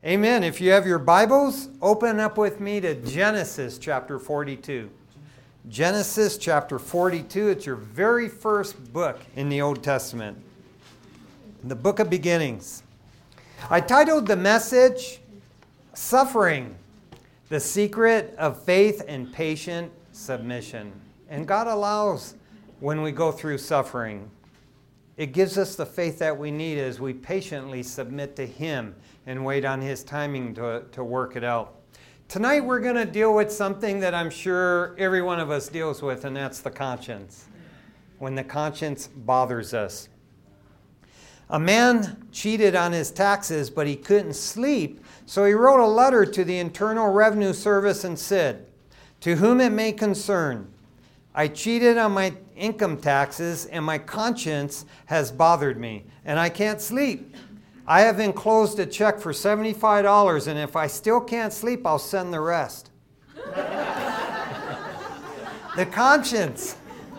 Amen. If you have your Bibles, open up with me to Genesis chapter 42. Genesis chapter 42, it's your very first book in the Old Testament. The book of beginnings. I titled the message, Suffering, the Secret of Faith and Patient Submission. And God allows when we go through suffering. It gives us the faith that we need as we patiently submit to Him and wait on His timing to work it out. Tonight we're going to deal with something that I'm sure every one of us deals with, and that's the conscience. When the conscience bothers us. A man cheated on his taxes, but he couldn't sleep, so he wrote a letter to the Internal Revenue Service and said, "To whom it may concern, I cheated on my income taxes, and my conscience has bothered me, and I can't sleep. I have enclosed a check for $75, and if I still can't sleep, I'll send the rest." The conscience.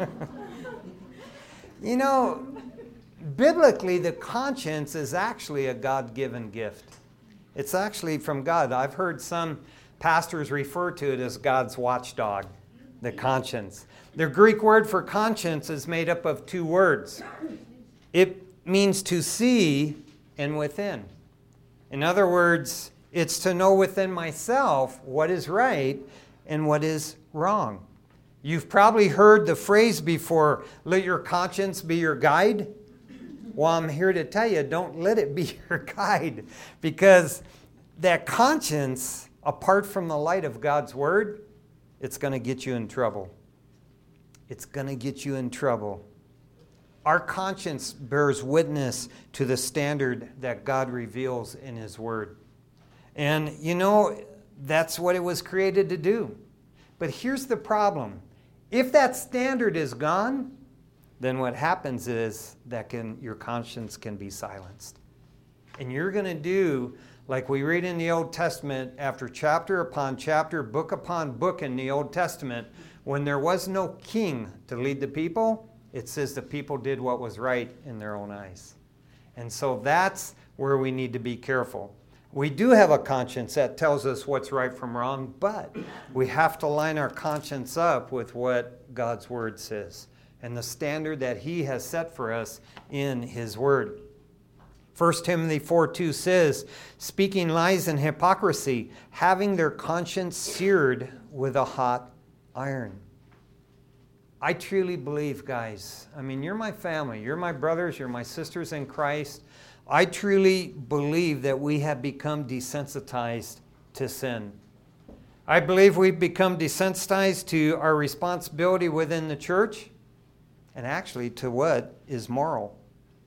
You know, biblically, the conscience is actually a God-given gift. It's actually from God. I've heard some pastors refer to it as God's watchdog, the conscience. The Greek word for conscience is made up of two words. It means to see and within. In other words, it's to know within myself what is right and what is wrong. You've probably heard the phrase before, let your conscience be your guide. Well, I'm here to tell you, don't let it be your guide, because that conscience, apart from the light of God's Word, it's going to get you in trouble. It's going to get you in trouble. Our conscience bears witness to the standard that God reveals in His Word. And you know, that's what it was created to do. But here's the problem. If that standard is gone, then what happens is that your conscience can be silenced. And you're going to do like we read in the Old Testament, after chapter upon chapter, book upon book in the Old Testament, when there was no king to lead the people, it says the people did what was right in their own eyes. And so that's where we need to be careful. We do have a conscience that tells us what's right from wrong, but we have to line our conscience up with what God's Word says and the standard that He has set for us in His Word. 1 Timothy 4:2 says, speaking lies and hypocrisy, having their conscience seared with a hot iron. I truly believe, guys, I mean, you're my family, you're my brothers, you're my sisters in Christ. I truly believe that we have become desensitized to sin. I believe we've become desensitized to our responsibility within the church and actually to what is moral.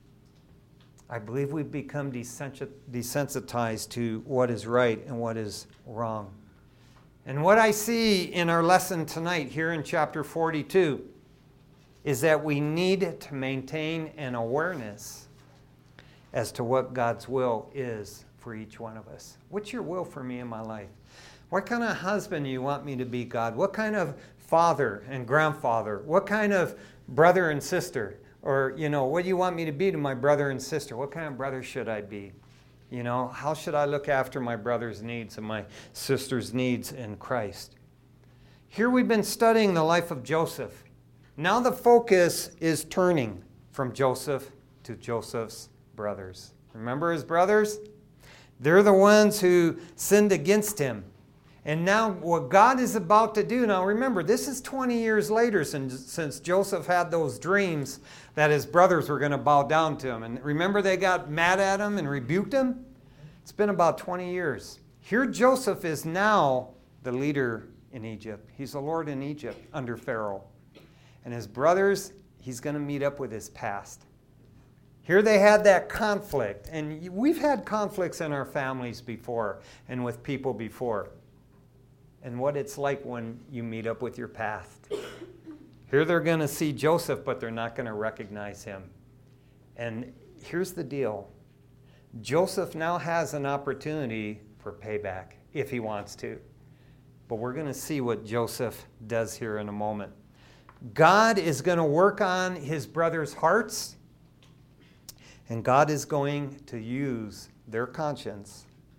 I believe we've become desensitized to what is right and what is wrong. And what I see in our lesson tonight here in chapter 42 is that we need to maintain an awareness as to what God's will is for each one of us. What's your will for me in my life? What kind of husband do you want me to be, God? What kind of father and grandfather? What kind of brother and sister? Or, you know, what do you want me to be to my brother and sister? What kind of brother should I be? You know, how should I look after my brother's needs and my sister's needs in Christ? Here we've been studying the life of Joseph. Now the focus is turning from Joseph to Joseph's brothers. Remember his brothers? They're the ones who sinned against him. And now what God is about to do, now remember, this is 20 years later since Joseph had those dreams that his brothers were going to bow down to him. And remember they got mad at him and rebuked him? It's been about 20 years. Here Joseph is now the leader in Egypt. He's the Lord in Egypt under Pharaoh. And his brothers, he's going to meet up with his past. Here they had that conflict. And we've had conflicts in our families before and with people before. And what it's like when you meet up with your past. Here they're going to see Joseph, but they're not going to recognize him. And here's the deal. Joseph now has an opportunity for payback if he wants to. But we're going to see what Joseph does here in a moment. God is going to work on his brothers' hearts, and God is going to use their conscience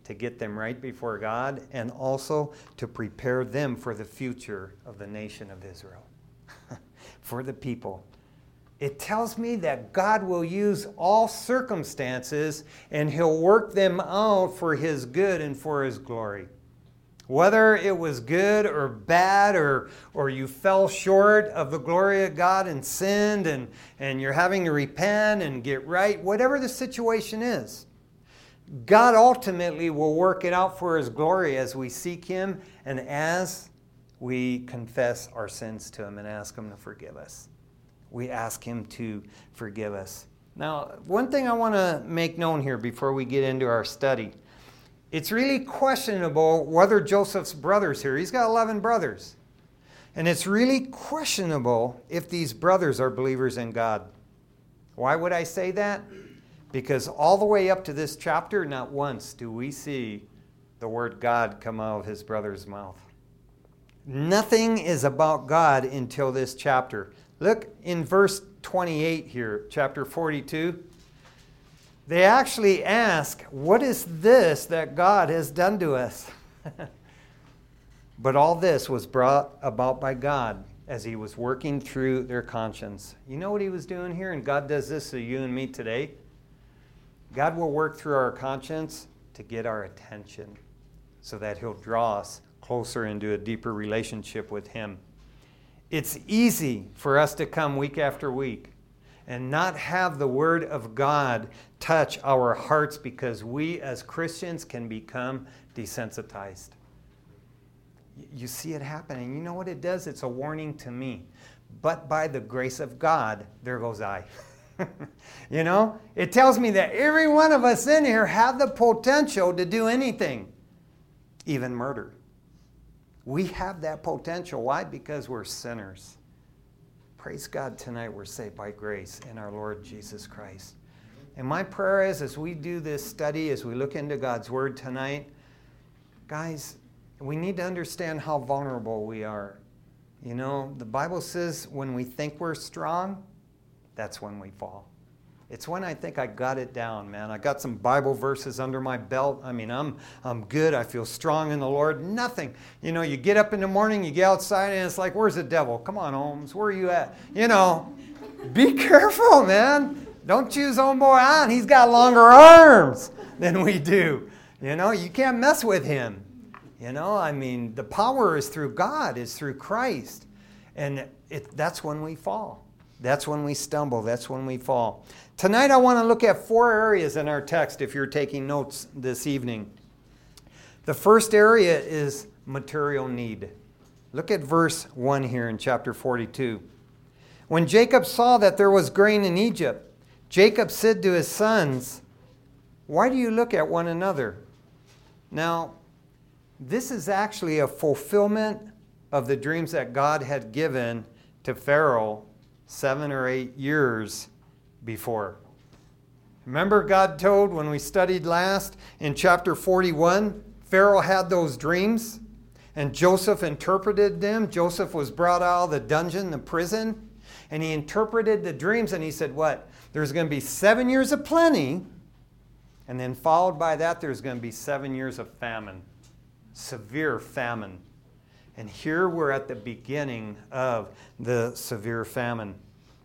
to get them right before God and also to prepare them for the future of the nation of Israel, for the people. It tells me that God will use all circumstances and He'll work them out for His good and for His glory. Whether it was good or bad or you fell short of the glory of God and sinned and you're having to repent and get right, whatever the situation is, God ultimately will work it out for His glory as we seek Him and as we confess our sins to Him and ask Him to forgive us. We ask Him to forgive us. Now, one thing I want to make known here before we get into our study. It's really questionable whether Joseph's brothers here, he's got 11 brothers. And it's really questionable if these brothers are believers in God. Why would I say that? Because all the way up to this chapter, not once do we see the word God come out of his brother's mouth. Nothing is about God until this chapter. Look in verse 28 here, chapter 42. They actually ask, what is this that God has done to us? But all this was brought about by God as He was working through their conscience. You know what He was doing here? And God does this to you and me today. God will work through our conscience to get our attention so that He'll draw us closer into a deeper relationship with Him. It's easy for us to come week after week and not have the Word of God touch our hearts because we as Christians can become desensitized. You see it happening. You know what it does? It's a warning to me. But by the grace of God, there goes I. You know, it tells me that every one of us in here have the potential to do anything, even murder. We have that potential. Why? Because we're sinners. Praise God, tonight we're saved by grace in our Lord Jesus Christ. And my prayer is, as we do this study, as we look into God's Word tonight, guys, we need to understand how vulnerable we are. You know, the Bible says when we think we're strong, that's when we fall. It's when I think I got it down, man. I got some Bible verses under my belt. I mean, I'm good. I feel strong in the Lord. Nothing. You know, you get up in the morning, you get outside, and it's like, where's the devil? Come on, Holmes. Where are you at? You know, be careful, man. Don't choose homeboy on. He's got longer arms than we do. You know, you can't mess with him. You know, I mean, the power is through God, is through Christ. And that's when we fall. That's when we stumble. That's when we fall. Tonight I want to look at 4 areas in our text if you're taking notes this evening. The first area is material need. Look at verse 1 here in chapter 42. When Jacob saw that there was grain in Egypt, Jacob said to his sons, "Why do you look at one another?" Now, this is actually a fulfillment of the dreams that God had given to Pharaoh 7 or 8 years before. Remember God told when we studied last in chapter 41, Pharaoh had those dreams and Joseph interpreted them. Joseph was brought out of the dungeon, the prison, and he interpreted the dreams and he said, what? There's going to be 7 years of plenty, and then followed by that there's going to be 7 years of famine, severe famine. And here we're at the beginning of the severe famine.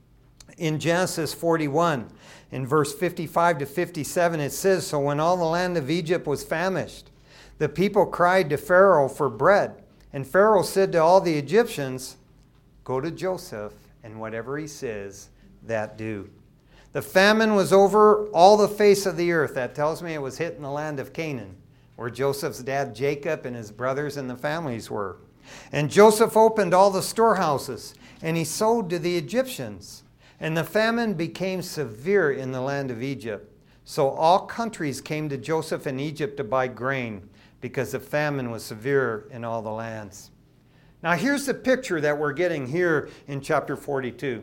In Genesis 41, in verse 55 to 57, it says, "So when all the land of Egypt was famished, the people cried to Pharaoh for bread. And Pharaoh said to all the Egyptians, 'Go to Joseph, and whatever he says, that do.' The famine was over all the face of the earth." That tells me it was hitting the land of Canaan, where Joseph's dad Jacob and his brothers and the families were. "And Joseph opened all the storehouses, and he sold to the Egyptians. And the famine became severe in the land of Egypt. So all countries came to Joseph in Egypt to buy grain, because the famine was severe in all the lands." Now here's the picture that we're getting here in chapter 42.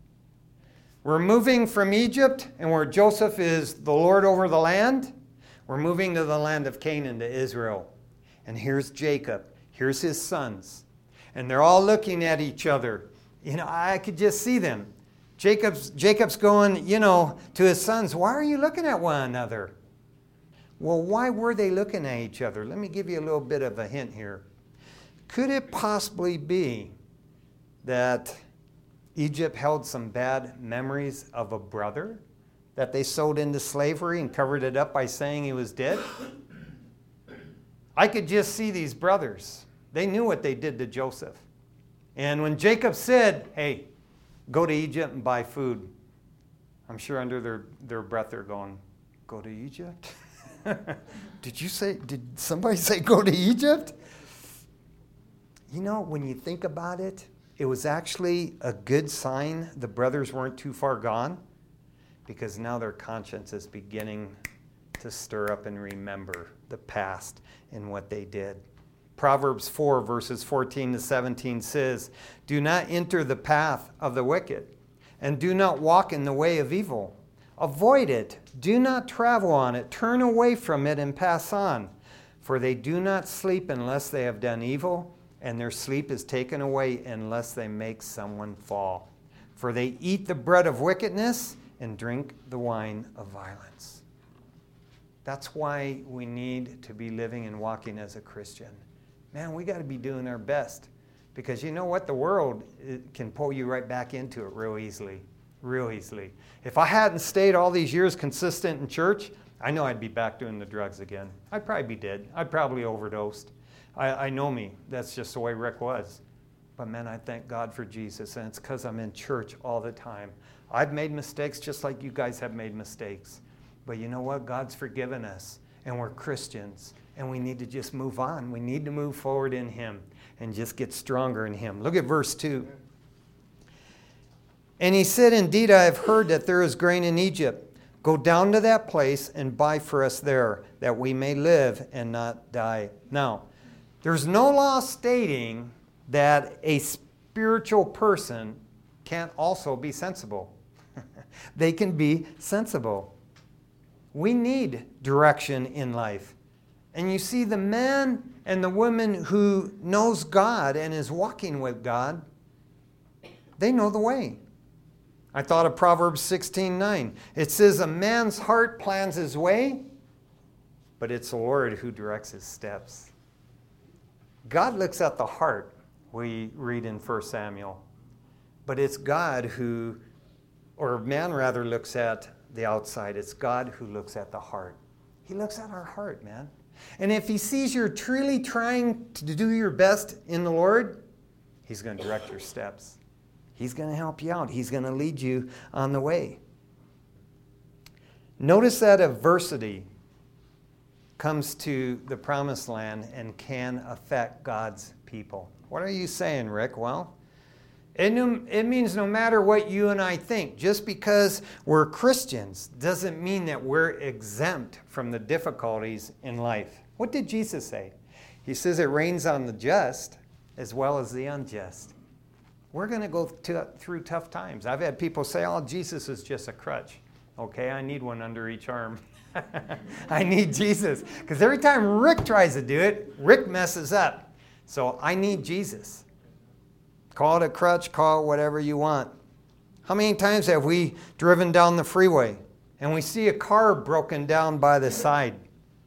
We're moving from Egypt, and where Joseph is the Lord over the land, we're moving to the land of Canaan, to Israel. And here's Jacob. Here's his sons. And they're all looking at each other. You know, I could just see them. Jacob's going, you know, to his sons, "Why are you looking at one another? Well, why were they looking at each other? Let me give you a little bit of a hint here. Could it possibly be that Egypt held some bad memories of a brother that they sold into slavery and covered it up by saying he was dead? I could just see these brothers. They knew what they did to Joseph. And when Jacob said, hey, go to Egypt and buy food, I'm sure under their breath they're going, go to Egypt? Did somebody say go to Egypt? You know, when you think about it, it was actually a good sign the brothers weren't too far gone, because now their conscience is beginning to stir up and remember the past and what they did. Proverbs 4, verses 14 to 17 says, do not enter the path of the wicked, and do not walk in the way of evil. Avoid it. Do not travel on it. Turn away from it and pass on. For they do not sleep unless they have done evil, and their sleep is taken away unless they make someone fall. For they eat the bread of wickedness and drink the wine of violence. That's why we need to be living and walking as a Christian. Man, we got to be doing our best. Because you know what? The world can pull you right back into it real easily. Real easily. If I hadn't stayed all these years consistent in church, I know I'd be back doing the drugs again. I'd probably be dead. I'd probably overdosed. I know me. That's just the way Rick was. But man, I thank God for Jesus, and it's because I'm in church all the time. I've made mistakes just like you guys have made mistakes. But you know what? God's forgiven us, and we're Christians, and we need to just move on. We need to move forward in Him and just get stronger in Him. Look at verse 2. And he said, indeed, I have heard that there is grain in Egypt. Go down to that place and buy for us there, that we may live and not die. Now, there's no law stating that a spiritual person can't also be sensible. They can be sensible. We need direction in life. And you see, the man and the woman who knows God and is walking with God, they know the way. I thought of Proverbs 16:9. It says, a man's heart plans his way, but it's the Lord who directs his steps. God looks at the heart, we read in 1 Samuel. But it's God who, or man rather, looks at the outside. It's God who looks at the heart. He looks at our heart, man. And if He sees you're truly trying to do your best in the Lord, He's going to direct your steps. He's going to help you out. He's going to lead you on the way. Notice that adversity comes to the promised land and can affect God's people. What are you saying, Rick? Well, it means no matter what you and I think, just because we're Christians doesn't mean that we're exempt from the difficulties in life. What did Jesus say? He says it rains on the just as well as the unjust. We're going to go through tough times. I've had people say, oh, Jesus is just a crutch. Okay, I need one under each arm. I need Jesus. Because every time Rick tries to do it, Rick messes up. So I need Jesus. Call it a crutch, call it whatever you want. How many times have we driven down the freeway and we see a car broken down by the side?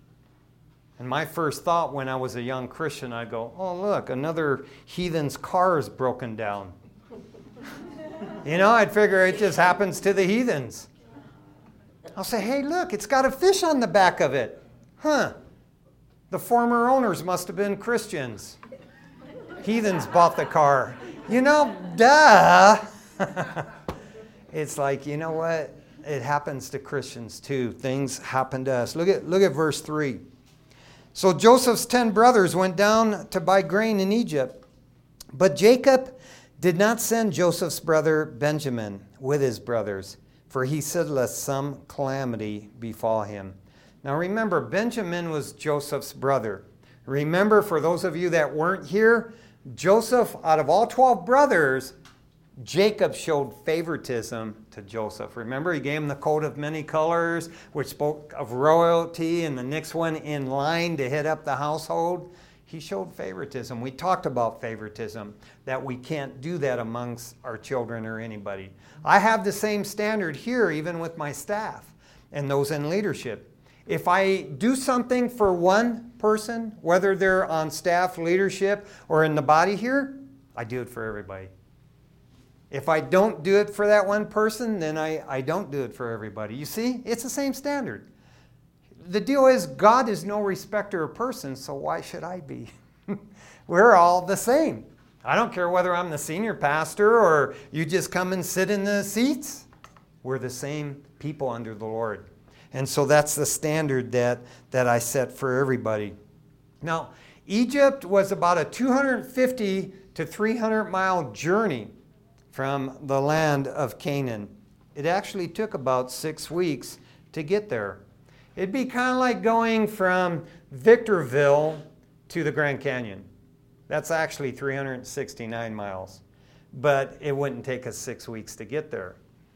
And my first thought when I was a young Christian, I'd go, oh, look, another heathen's car is broken down. You know, I'd figure it just happens to the heathens. I'll say, hey, look, it's got a fish on the back of it. Huh. The former owners must have been Christians. Heathens bought the car. You know, duh. It's like, you know what? It happens to Christians too. Things happen to us. Look at verse 3. So Joseph's 10 brothers went down to buy grain in Egypt. But Jacob did not send Joseph's brother Benjamin with his brothers, for he said, lest some calamity befall him. Now remember, Benjamin was Joseph's brother. Remember, for those of you that weren't here, Joseph, out of all 12 brothers, Jacob showed favoritism to Joseph. Remember, he gave him the coat of many colors, which spoke of royalty, and the next one in line to head up the household. He showed favoritism. We talked about favoritism, that we can't do that amongst our children or anybody. I have the same standard here, even with my staff and those in leadership. If I do something for one person, whether they're on staff, leadership, or in the body here, I do it for everybody. If I don't do it for that one person, then I don't do it for everybody. You see, it's the same standard. The deal is, God is no respecter of persons, so why should I be? We're all the same. I don't care whether I'm the senior pastor or you just come and sit in the seats. We're the same people under the Lord. And so that's the standard that I set for everybody. Now, Egypt was about a 250 to 300 mile journey from the land of Canaan. It actually took about 6 weeks to get there. It'd be kind of like going from Victorville to the Grand Canyon. That's actually 369 miles. But it wouldn't take us 6 weeks to get there.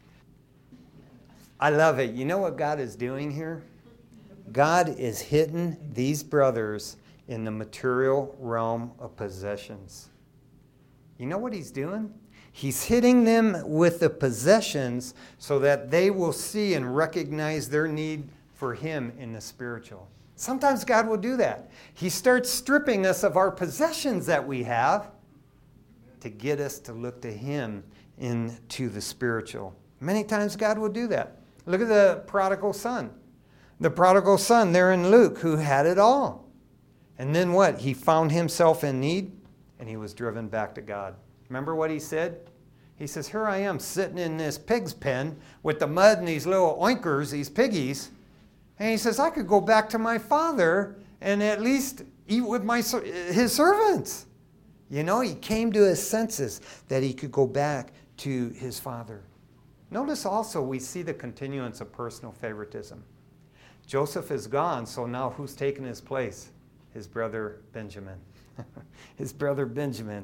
I love it. You know what God is doing here? God is hitting these brothers in the material realm of possessions. You know what he's doing? He's hitting them with the possessions so that they will see and recognize their need for him in the spiritual. Sometimes God will do that. He starts stripping us of our possessions that we have to get us to look to him into the spiritual. Many times God will do that. Look at the prodigal son. The prodigal son there in Luke who had it all. And then what? He found himself in need and he was driven back to God. Remember what he said? He says, here I am sitting in this pig's pen with the mud and these little oinkers, these piggies. And he says, I could go back to my father and at least eat with his servants. You know, he came to his senses that he could go back to his father. Notice also we see the continuance of personal favoritism. Joseph is gone, so now who's taken his place? His brother Benjamin. His brother Benjamin.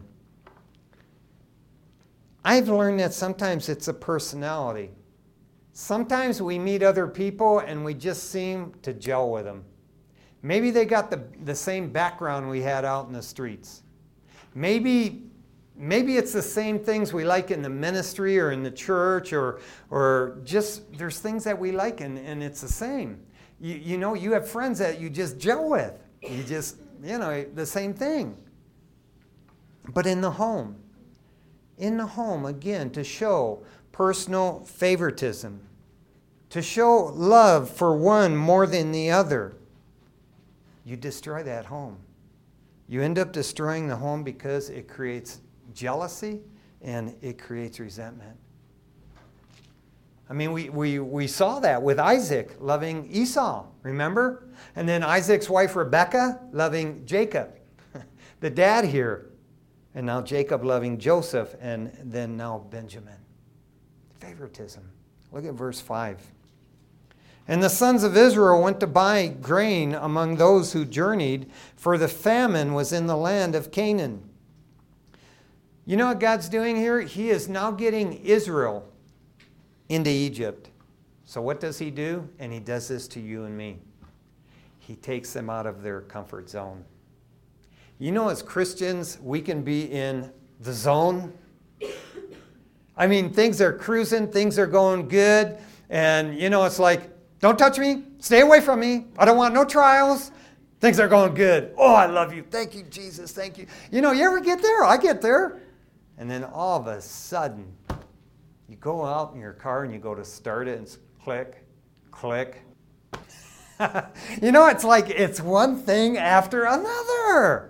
I've learned that sometimes it's a personality. Sometimes we meet other people and we just seem to gel with them. Maybe they got the same background we had out in the streets. Maybe it's the same things we like in the ministry or in the church or just there's things that we like and it's the same. You know, you have friends that you just gel with. You just, the same thing. But in the home, again, to show personal favoritism, to show love for one more than the other, you destroy that home. You end up destroying the home because it creates jealousy and it creates resentment. I mean, we saw that with Isaac loving Esau, remember? And then Isaac's wife Rebekah loving Jacob, the dad here. And now Jacob loving Joseph, and then now Benjamin. Favoritism. Look at verse 5. And the sons of Israel went to buy grain among those who journeyed, for the famine was in the land of Canaan. You know what God's doing here? He is now getting Israel into Egypt. So what does he do? And he does this to you and me. He takes them out of their comfort zone. You know, as Christians, we can be in the zone. I mean, things are cruising, things are going good, and, it's like, don't touch me, stay away from me, I don't want no trials, things are going good. Oh, I love you, thank you, Jesus, thank you. You ever get there? I get there. And then all of a sudden, you go out in your car and you go to start it and it's click, click. It's like it's one thing after another.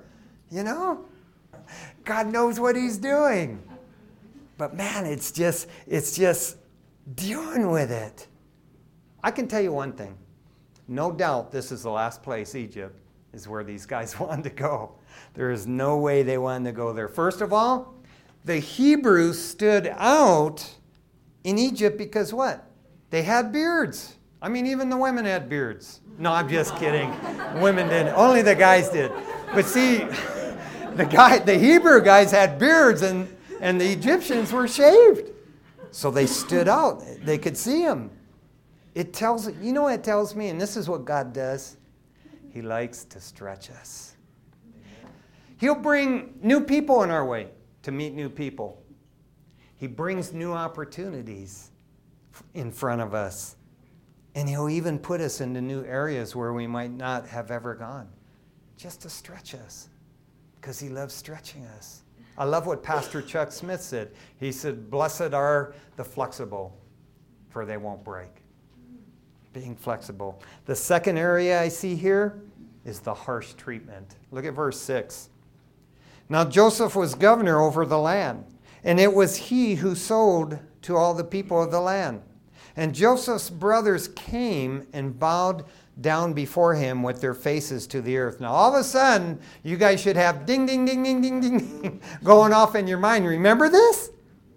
God knows what he's doing. But man, it's just dealing with it. I can tell you one thing. No doubt this is the last place, Egypt, is where these guys wanted to go. There is no way they wanted to go there. First of all, the Hebrews stood out in Egypt because what? They had beards. I mean, even the women had beards. No, I'm just kidding. Women didn't. Only the guys did. But see, the Hebrew guys had beards and the Egyptians were shaved. So they stood out. They could see them. It tells, what it tells me? And this is what God does. He likes to stretch us. He'll bring new people in our way to meet new people. He brings new opportunities in front of us. And he'll even put us into new areas where we might not have ever gone, just to stretch us, because he loves stretching us. I love what Pastor Chuck Smith said. He said, blessed are the flexible, for they won't break. Being flexible. The second area I see here is the harsh treatment. Look at verse 6. Now Joseph was governor over the land, and it was he who sold to all the people of the land. And Joseph's brothers came and bowed down before him with their faces to the earth. Now, all of a sudden, you guys should have ding, ding, ding, ding, ding, ding going off in your mind. Remember this?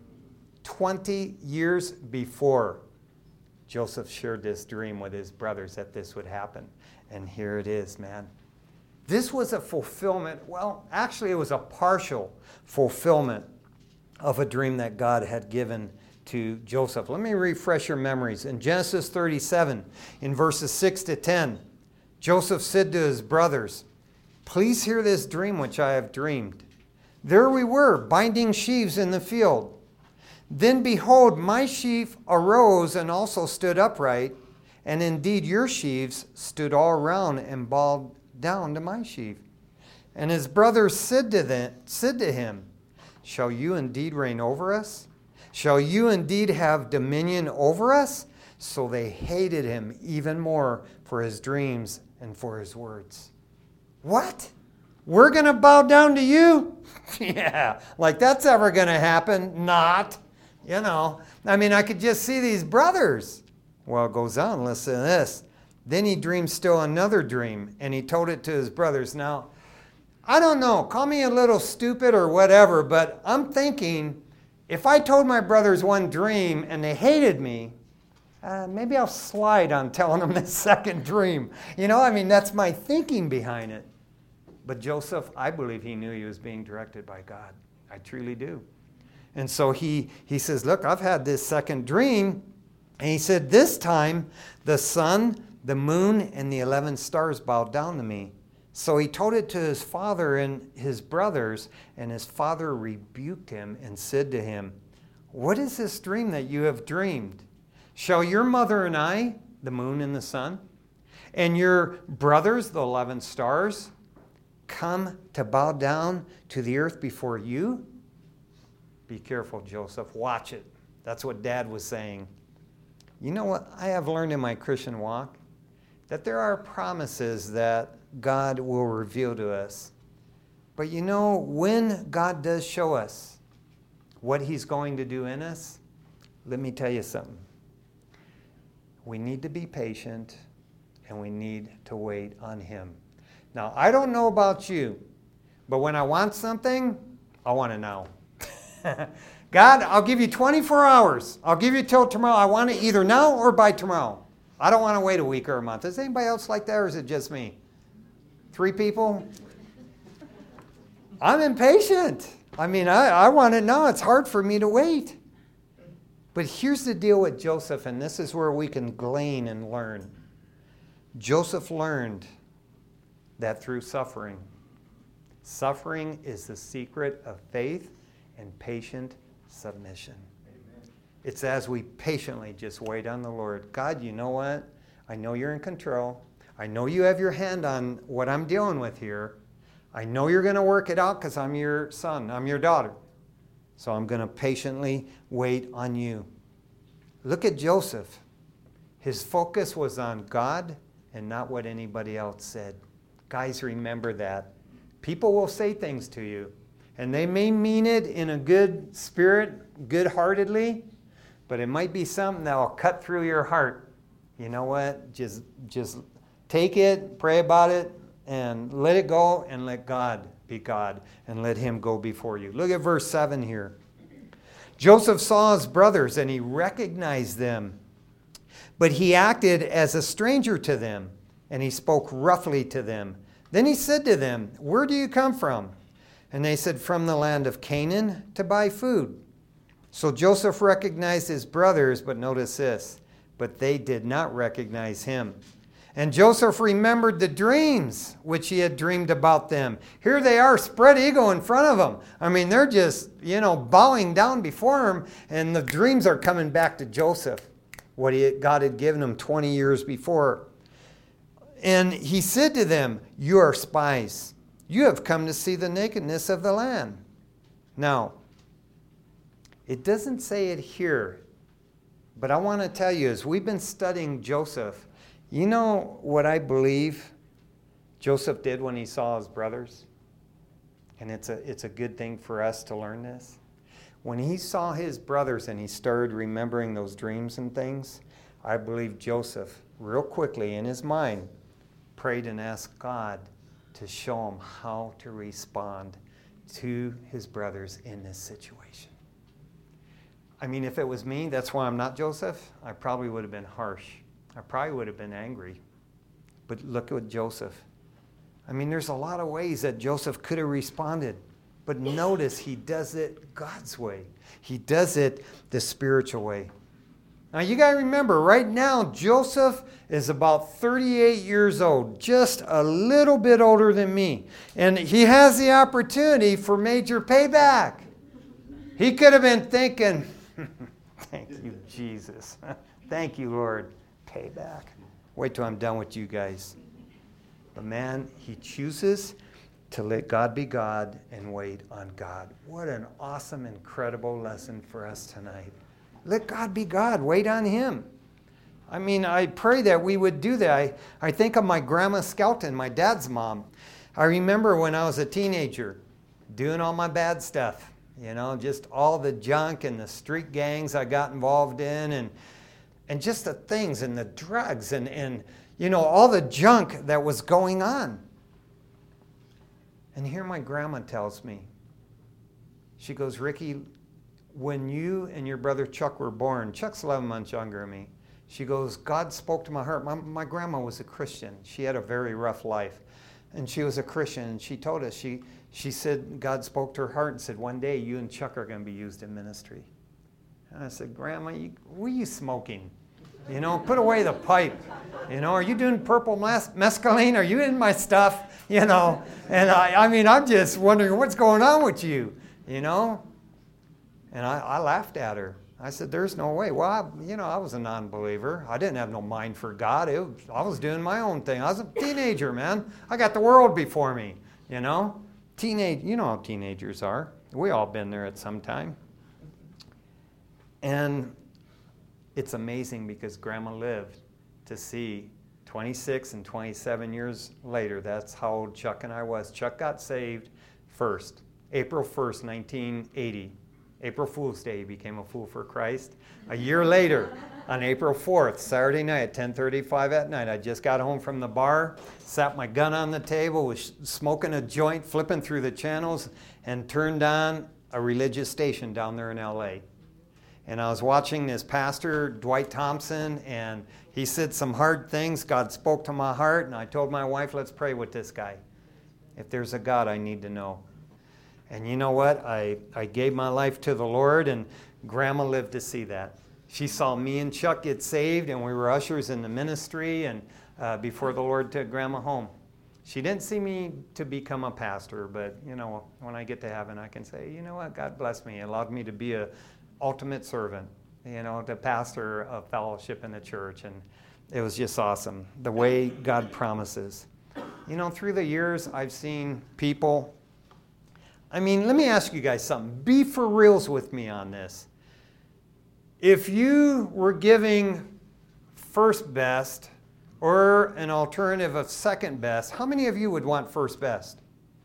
20 years before, Joseph shared this dream with his brothers that this would happen. And here it is, man. This was a fulfillment. Well, actually, it was a partial fulfillment of a dream that God had given to Joseph. Let me refresh your memories. In Genesis 37, in verses 6 to 10, Joseph said to his brothers, please hear this dream which I have dreamed. There we were, binding sheaves in the field. Then behold, my sheaf arose and also stood upright, and indeed your sheaves stood all around and bowed down to my sheaf. And his brothers said to him, shall you indeed reign over us? Shall you indeed have dominion over us? So they hated him even more for his dreams and for his words. What? We're going to bow down to you? Yeah, like that's ever going to happen? Not. You know, I mean, I could just see these brothers. Well, it goes on. Listen to this. Then he dreamed still another dream, and he told it to his brothers. Now, I don't know. Call me a little stupid or whatever, but I'm thinking, if I told my brothers one dream and they hated me, maybe I'll slide on telling them the second dream. You know, I mean, that's my thinking behind it. But Joseph, I believe he knew he was being directed by God. I truly do. And so he says, look, I've had this second dream. And he said, this time the sun, the moon, and the 11 stars bowed down to me. So he told it to his father and his brothers, and his father rebuked him and said to him, what is this dream that you have dreamed? Shall your mother and I, the moon and the sun, and your brothers, the 11 stars, come to bow down to the earth before you? Be careful, Joseph. Watch it. That's what Dad was saying. You know what I have learned in my Christian walk? That there are promises that God will reveal to us. But you know, when God does show us what he's going to do in us, let me tell you something. We need to be patient, and we need to wait on him. Now, I don't know about you, but when I want something, I want it now. God, I'll give you 24 hours. I'll give you till tomorrow. I want it either now or by tomorrow. I don't want to wait a week or a month. Is anybody else like that, or is it just me? 3 people? I'm impatient. I mean, I want it now. It's hard for me to wait. But here's the deal with Joseph, and this is where we can glean and learn. Joseph learned that through suffering is the secret of faith and patient submission. Amen. It's as we patiently just wait on the Lord. God, you know what? I know you're in control. I know you have your hand on what I'm dealing with here. I know you're going to work it out because I'm your son. I'm your daughter. So I'm going to patiently wait on you. Look at Joseph. His focus was on God and not what anybody else said. Guys, remember that. People will say things to you, and they may mean it in a good spirit, good-heartedly, but it might be something that will cut through your heart. You know what? Just take it, pray about it, and let it go, and let God be God, and let him go before you. Look at verse 7 here. Joseph saw his brothers, and he recognized them, but he acted as a stranger to them, and he spoke roughly to them. Then he said to them, where do you come from? And they said, from the land of Canaan to buy food. So Joseph recognized his brothers, but notice this, but they did not recognize him. And Joseph remembered the dreams which he had dreamed about them. Here they are, spread eagle in front of them. I mean, they're just, bowing down before him, and the dreams are coming back to Joseph. God had given him 20 years before. And he said to them, "You are spies. You have come to see the nakedness of the land." Now, it doesn't say it here, but I want to tell you, as we've been studying Joseph, you know what I believe Joseph did when he saw his brothers? And it's a good thing for us to learn this. When he saw his brothers and he started remembering those dreams and things, I believe Joseph, real quickly in his mind, prayed and asked God to show him how to respond to his brothers in this situation. I mean, if it was me, that's why I'm not Joseph, I probably would have been harsh. I probably would have been angry. But look at Joseph. I mean, there's a lot of ways that Joseph could have responded. But notice he does it God's way. He does it the spiritual way. Now you got to remember, right now, Joseph is about 38 years old, just a little bit older than me. And he has the opportunity for major payback. He could have been thinking, thank you, Jesus. Thank you, Lord. Payback. Wait till I'm done with you guys. But man, he chooses to let God be God and wait on God. What an awesome, incredible lesson for us tonight. Let God be God. Wait on him. I mean, I pray that we would do that. I think of my grandma Skelton, my dad's mom. I remember when I was a teenager doing all my bad stuff. You know, just all the junk and the street gangs I got involved in and just the things and the drugs and you know, all the junk that was going on. And here my grandma tells me, she goes, "Ricky, when you and your brother Chuck were born," Chuck's 11 months younger than me, she goes, "God spoke to my heart." My grandma was a Christian. She had a very rough life. And she was a Christian. And she told us, she said God spoke to her heart and said, "One day you and Chuck are going to be used in ministry." And I said, "Grandma, what are you smoking? You know, put away the pipe. You know, are you doing purple mescaline? Are you in my stuff? You know?" And I mean, I'm just wondering what's going on with you, you know? And I laughed at her. I said, "There's no way." Well, I was a non-believer. I didn't have no mind for God. I was doing my own thing. I was a teenager, man. I got the world before me, you know? You know how teenagers are. We all been there at some time. And it's amazing because Grandma lived to see 26 and 27 years later. That's how old Chuck and I was. Chuck got saved first, April 1st, 1980. April Fool's Day, he became a fool for Christ. A year later, on April 4th, Saturday night at 10:35 at night, I just got home from the bar, sat my gun on the table, was smoking a joint, flipping through the channels, and turned on a religious station down there in L.A. And I was watching this pastor, Dwight Thompson, and he said some hard things. God spoke to my heart, and I told my wife, "Let's pray with this guy. If there's a God, I need to know." And you know what? I gave my life to the Lord, and Grandma lived to see that. She saw me and Chuck get saved, and we were ushers in the ministry and before the Lord took Grandma home. She didn't see me to become a pastor, but, when I get to heaven, I can say, you know what? God blessed me. He allowed me to be an ultimate servant, to pastor a fellowship in the church, and it was just awesome, the way God promises. Through the years, I've seen people. Let me ask you guys something. Be for reals with me on this. If you were giving first best or an alternative of second best, how many of you would want first best?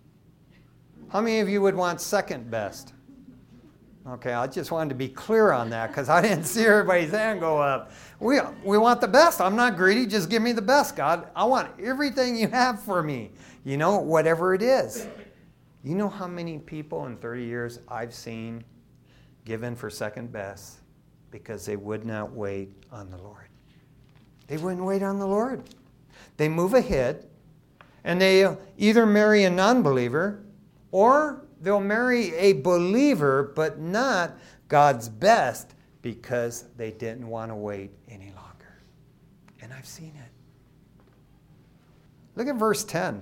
How many of you would want second best? Okay, I just wanted to be clear on that because I didn't see everybody's hand go up. We want the best. I'm not greedy. Just give me the best, God. I want everything you have for me, whatever it is. You know how many people in 30 years I've seen give in for second best because they would not wait on the Lord. They wouldn't wait on the Lord. They move ahead, and they either marry a non-believer or they'll marry a believer, but not God's best because they didn't want to wait any longer. And I've seen it. Look at verse 10.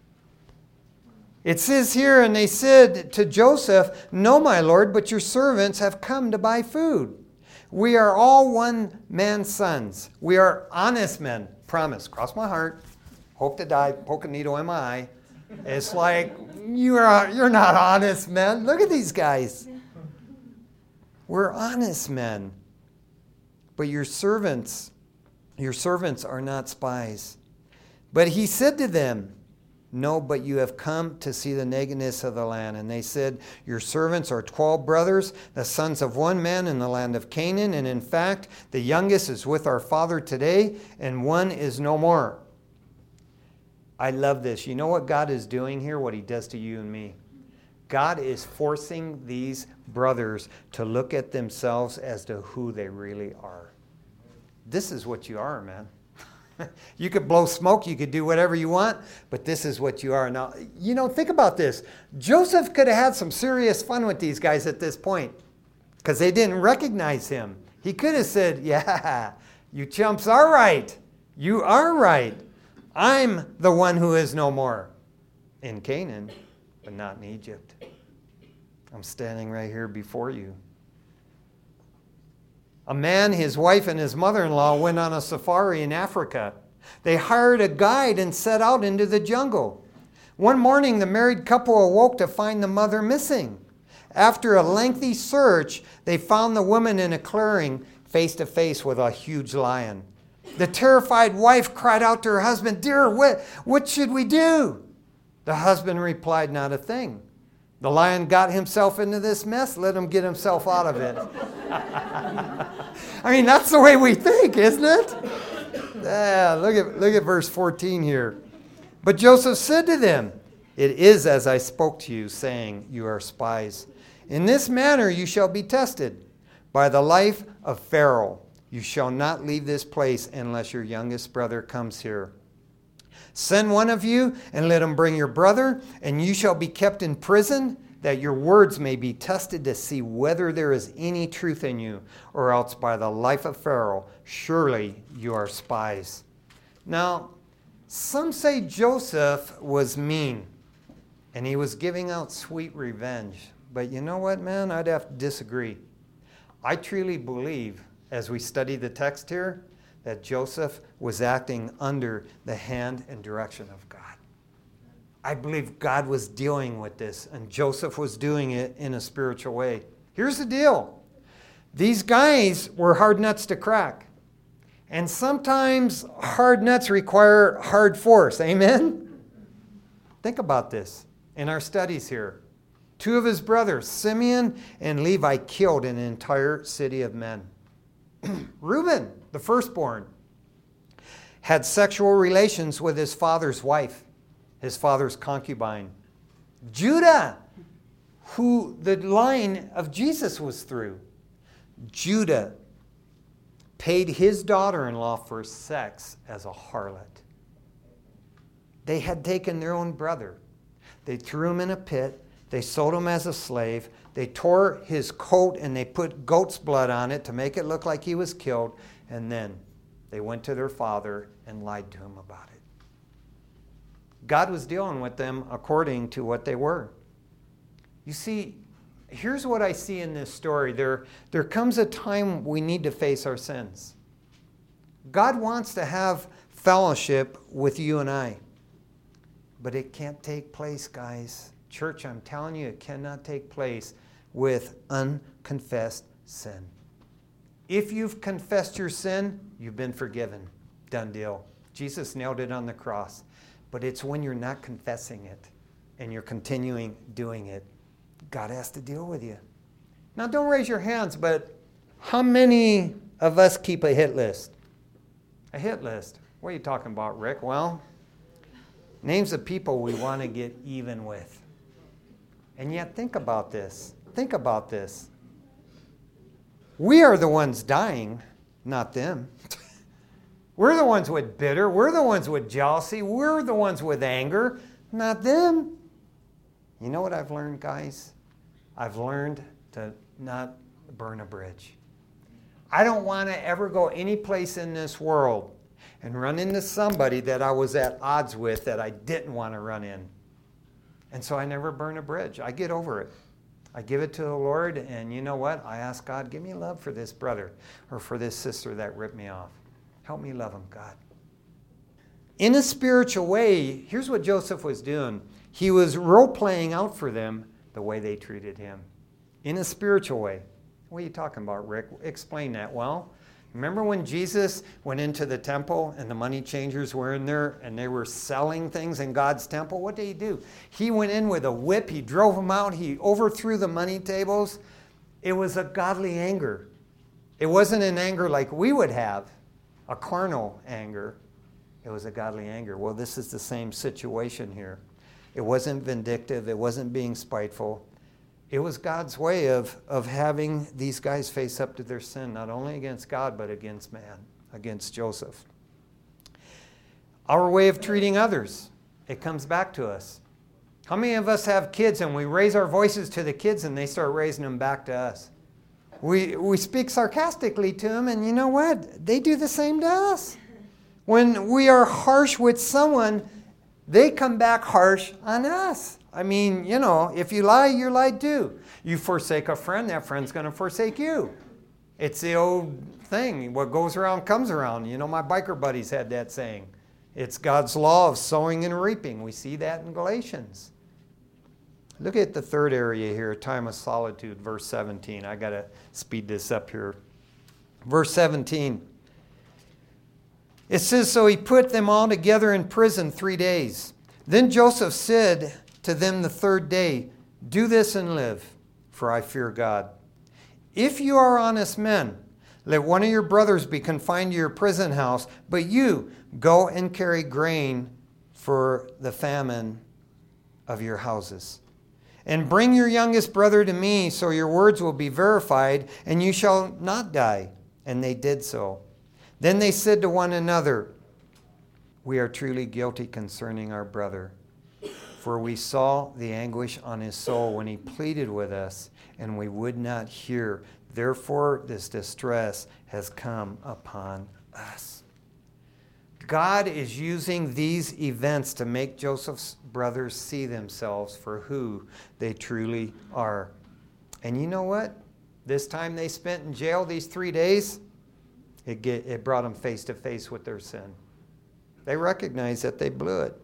It says here, and they said to Joseph, "No, my lord, but your servants have come to buy food." We are all one man's sons. We are honest men. Promise. Cross my heart. Hope to die. Poke a needle in my eye. It's like, you're not honest men. Look at these guys. We're honest men. But your servants are not spies. But he said to them, no, but you have come to see the nakedness of the land. And they said, your servants are 12 brothers, the sons of one man in the land of Canaan. And in fact, the youngest is with our father today, and one is no more. I love this. You know what God is doing here? What he does to you and me. God is forcing these brothers to look at themselves as to who they really are. This is what you are, man. You could blow smoke, you could do whatever you want, but this is what you are. Now, think about this. Joseph could have had some serious fun with these guys at this point because they didn't recognize him. He could have said, yeah, you chumps are right. You are right. I'm the one who is no more in Canaan, but not in Egypt. I'm standing right here before you. A man, his wife, and his mother-in-law went on a safari in Africa. They hired a guide and set out into the jungle. One morning, the married couple awoke to find the mother missing. After a lengthy search, they found the woman in a clearing face to face with a huge lion. The terrified wife cried out to her husband, "Dear, what should we do?" The husband replied, "Not a thing. The lion got himself into this mess. Let him get himself out of it." I mean, that's the way we think, isn't it? Yeah, look at verse 14 here. But Joseph said to them, "It is as I spoke to you, saying, you are spies. In this manner you shall be tested. By the life of Pharaoh, you shall not leave this place unless your youngest brother comes here. Send one of you and let him bring your brother, and you shall be kept in prison, that your words may be tested to see whether there is any truth in you, or else by the life of Pharaoh, surely you are spies." Now, some say Joseph was mean, and he was giving out sweet revenge. But you know what, man? I'd have to disagree. I truly believe, as we study the text here, that Joseph was acting under the hand and direction of God. I believe God was dealing with this, and Joseph was doing it in a spiritual way. Here's the deal. These guys were hard nuts to crack. And sometimes hard nuts require hard force. Amen? Think about this in our studies here. Two of his brothers, Simeon and Levi, killed an entire city of men. Reuben, the firstborn, had sexual relations with his father's wife, his father's concubine. Judah, who the line of Jesus was through, Judah paid his daughter-in-law for sex as a harlot. They had taken their own brother. They threw him in a pit. They sold him as a slave. They tore his coat and they put goat's blood on it to make it look like he was killed. And then they went to their father and lied to him about it. God was dealing with them according to what they were. You see, here's what I see in this story. There comes a time we need to face our sins. God wants to have fellowship with you and I. But it can't take place, guys. Church, I'm telling you, it cannot take place with unconfessed sin. If you've confessed your sin, you've been forgiven. Done deal. Jesus nailed it on the cross. But it's when you're not confessing it and you're continuing doing it, God has to deal with you. Now, don't raise your hands, but how many of us keep a hit list? A hit list? What are you talking about, Rick? Well, names of people we want to get even with. And yet, think about this. Think about this. We are the ones dying, not them. We're the ones with bitter. We're the ones with jealousy. We're the ones with anger, not them. You know what I've learned, guys? I've learned to not burn a bridge. I don't want to ever go any place in this world and run into somebody that I was at odds with that I didn't want to run in. And so I never burn a bridge. I get over it. I give it to the Lord, and you know what? I ask God, give me love for this brother or for this sister that ripped me off. Help me love them, God. In a spiritual way, here's what Joseph was doing. He was role-playing out for them the way they treated him. In a spiritual way. What are you talking about, Rick? Explain that. Well, remember when Jesus went into the temple and the money changers were in there and they were selling things in God's temple? What did he do? He went in with a whip. He drove them out. He overthrew the money tables. It was a godly anger. It wasn't an anger like we would have, a carnal anger. It was a godly anger. Well, this is the same situation here. It wasn't vindictive. It wasn't being spiteful. It was God's way of having these guys face up to their sin, not only against God, but against man, against Joseph. Our way of treating others, it comes back to us. How many of us have kids and we raise our voices to the kids and they start raising them back to us? We speak sarcastically to them, and you know what? They do the same to us. When we are harsh with someone, they come back harsh on us. I mean, you know, if you lie, you're lied to. You forsake a friend, that friend's going to forsake you. It's the old thing. What goes around comes around. You know, my biker buddies had that saying. It's God's law of sowing and reaping. We see that in Galatians. Look at the third area here, time of solitude, verse 17. I got to speed this up here. Verse 17. It says, so he put them all together in prison 3 days. Then Joseph said to them the third day, do this and live, for I fear God. If you are honest men, let one of your brothers be confined to your prison house, but you go and carry grain for the famine of your houses. And bring your youngest brother to me, so your words will be verified, and you shall not die. And they did so. Then they said to one another, we are truly guilty concerning our brother. For we saw the anguish on his soul when he pleaded with us, and we would not hear. Therefore, this distress has come upon us. God is using these events to make Joseph's brothers see themselves for who they truly are. And you know what? This time they spent in jail, these 3 days, it brought them face to face with their sin. They recognized that they blew it.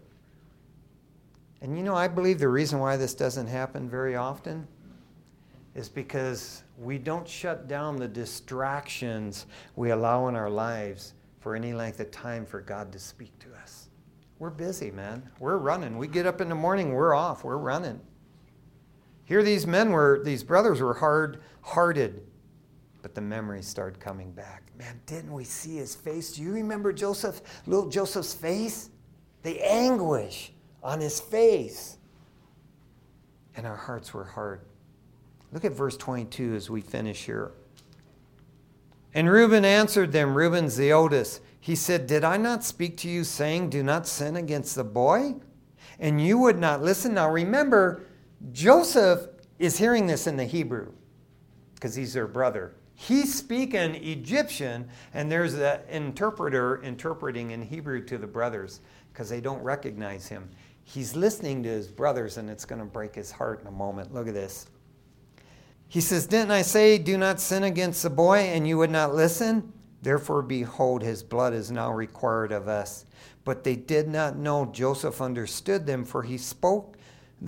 And you know, I believe the reason why this doesn't happen very often is because we don't shut down the distractions we allow in our lives for any length of time for God to speak to us. We're busy, man. We're running. We get up in the morning, we're off, we're running. Here these brothers were hard-hearted, but the memories started coming back. Man, didn't we see his face? Do you remember little Joseph's face? The anguish on his face. And our hearts were hard. Look at verse 22 as we finish here. And Reuben answered them, Reuben's the oldest. He said, did I not speak to you, saying, do not sin against the boy? And you would not listen. Now remember, Joseph is hearing this in the Hebrew because he's their brother. He's speaking Egyptian, and there's an interpreter interpreting in Hebrew to the brothers because they don't recognize him. He's listening to his brothers, and it's going to break his heart in a moment. Look at this. He says, didn't I say, do not sin against the boy, and you would not listen? Therefore, behold, his blood is now required of us. But they did not know Joseph understood them, for he spoke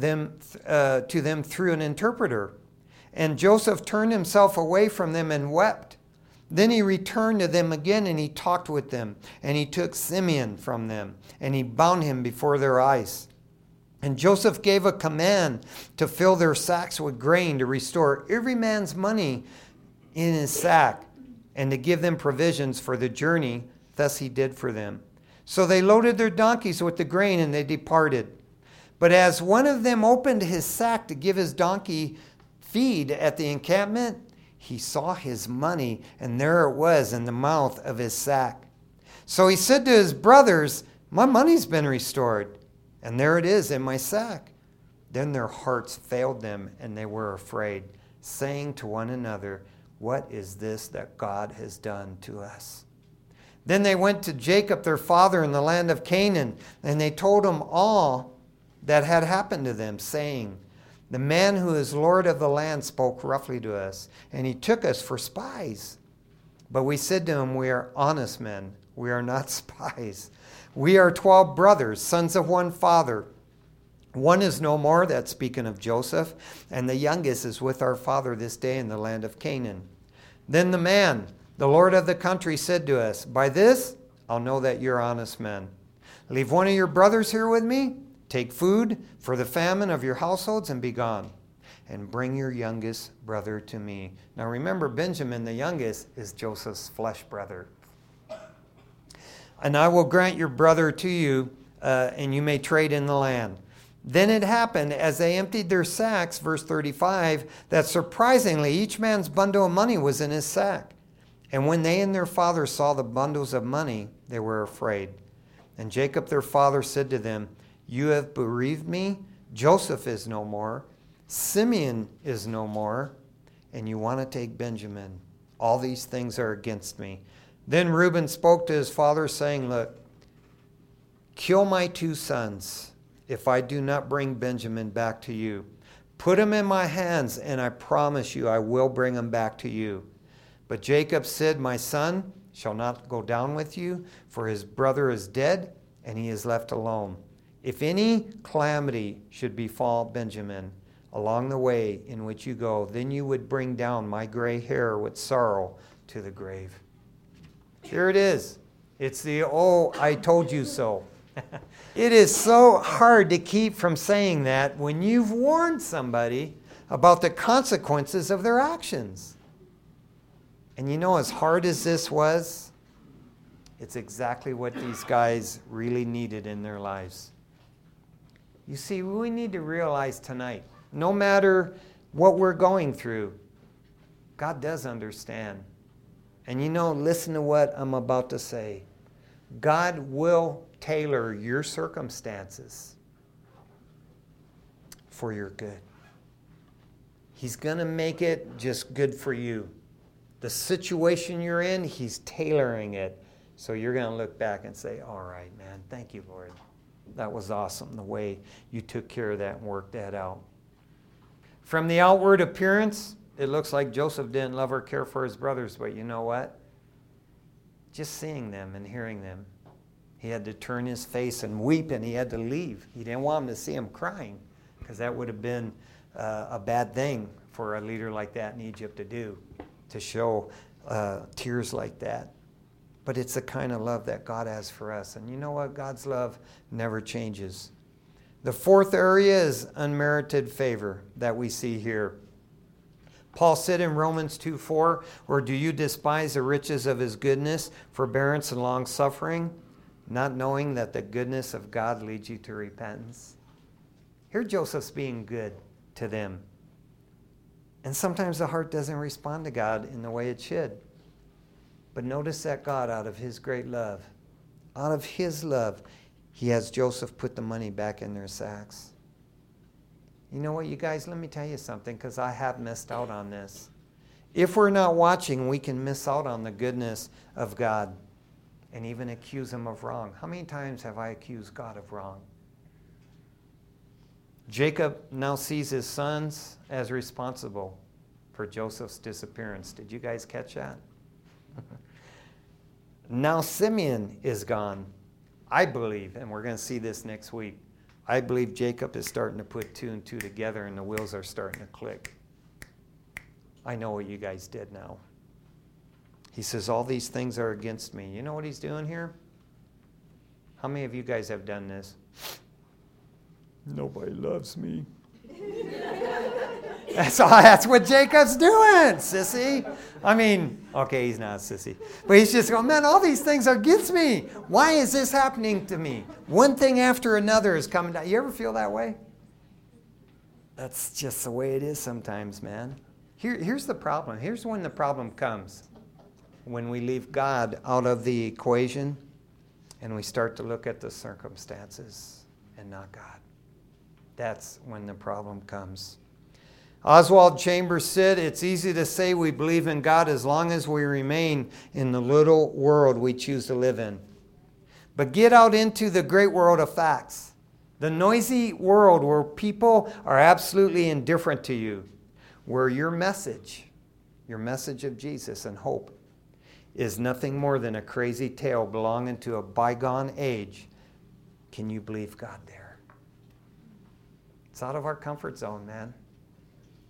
to them through an interpreter. And Joseph turned himself away from them and wept. Then he returned to them again, and he talked with them. And he took Simeon from them, and he bound him before their eyes. And Joseph gave a command to fill their sacks with grain, to restore every man's money in his sack, and to give them provisions for the journey. Thus he did for them. So they loaded their donkeys with the grain, and they departed. But as one of them opened his sack to give his donkey feed at the encampment, he saw his money, and there it was in the mouth of his sack. So he said to his brothers, my money's been restored, and there it is in my sack. Then their hearts failed them, and they were afraid, saying to one another, what is this that God has done to us? Then they went to Jacob their father in the land of Canaan, and they told him all that had happened to them, saying, The man who is Lord of the land spoke roughly to us, and he took us for spies. But we said to him, we are honest men. We are not spies. We are 12 brothers, sons of one father. One is no more, that's speaking of Joseph, and the youngest is with our father this day in the land of Canaan. Then the man, the Lord of the country, said to us, by this I'll know that you're honest men. Leave one of your brothers here with me. Take food for the famine of your households and be gone. And bring your youngest brother to me. Now remember, Benjamin, the youngest, is Joseph's flesh brother. And I will grant your brother to you, and you may trade in the land. Then it happened, as they emptied their sacks, verse 35, that surprisingly each man's bundle of money was in his sack. And when they and their father saw the bundles of money, they were afraid. And Jacob their father said to them, you have bereaved me. Joseph is no more. Simeon is no more. And you want to take Benjamin. All these things are against me. Then Reuben spoke to his father, saying, look, kill my 2 sons if I do not bring Benjamin back to you. Put him in my hands, and I promise you I will bring him back to you. But Jacob said, my son shall not go down with you, for his brother is dead, and he is left alone. If any calamity should befall Benjamin along the way in which you go, then you would bring down my gray hair with sorrow to the grave. Here it is. It's the, oh, I told you so. It is so hard to keep from saying that when you've warned somebody about the consequences of their actions. And you know, as hard as this was, it's exactly what these guys really needed in their lives. You see, we need to realize tonight, no matter what we're going through, God does understand. And you know, listen to what I'm about to say. God will tailor your circumstances for your good. He's going to make it just good for you. The situation you're in, He's tailoring it. So you're going to look back and say, all right, man, thank you, Lord. That was awesome, the way you took care of that and worked that out. From the outward appearance, it looks like Joseph didn't love or care for his brothers, but you know what? Just seeing them and hearing them, he had to turn his face and weep, and he had to leave. He didn't want them to see him crying, because that would have been a bad thing for a leader like that in Egypt to do, to show tears like that. But it's the kind of love that God has for us. And you know what? God's love never changes. The fourth area is unmerited favor that we see here. Paul said in Romans 2:4, or do you despise the riches of his goodness, forbearance, and long-suffering, not knowing that the goodness of God leads you to repentance? Here Joseph's being good to them. And sometimes the heart doesn't respond to God in the way it should. But notice that God, out of His great love, out of His love, He has Joseph put the money back in their sacks. You know what, you guys, let me tell you something, because I have missed out on this. If we're not watching, we can miss out on the goodness of God and even accuse Him of wrong. How many times have I accused God of wrong? Jacob now sees his sons as responsible for Joseph's disappearance. Did you guys catch that? Now Simeon is gone. I believe, and we're going to see this next week, I believe Jacob is starting to put 2 and 2 together, and the wheels are starting to click. I know what you guys did now. He says, all these things are against me. You know what he's doing here? How many of you guys have done this? Nobody loves me. That's what Jacob's doing, sissy. I mean, okay, he's not a sissy. But he's just going, man, all these things are against me. Why is this happening to me? One thing after another is coming down. You ever feel that way? That's just the way it is sometimes, man. Here's the problem. Here's when the problem comes. When we leave God out of the equation and we start to look at the circumstances and not God. That's when the problem comes. Oswald Chambers said, it's easy to say we believe in God as long as we remain in the little world we choose to live in. But get out into the great world of facts The noisy world where people are absolutely indifferent to you, where your message of Jesus and hope, is nothing more than a crazy tale belonging to a bygone age. Can you believe God there? It's out of our comfort zone, man.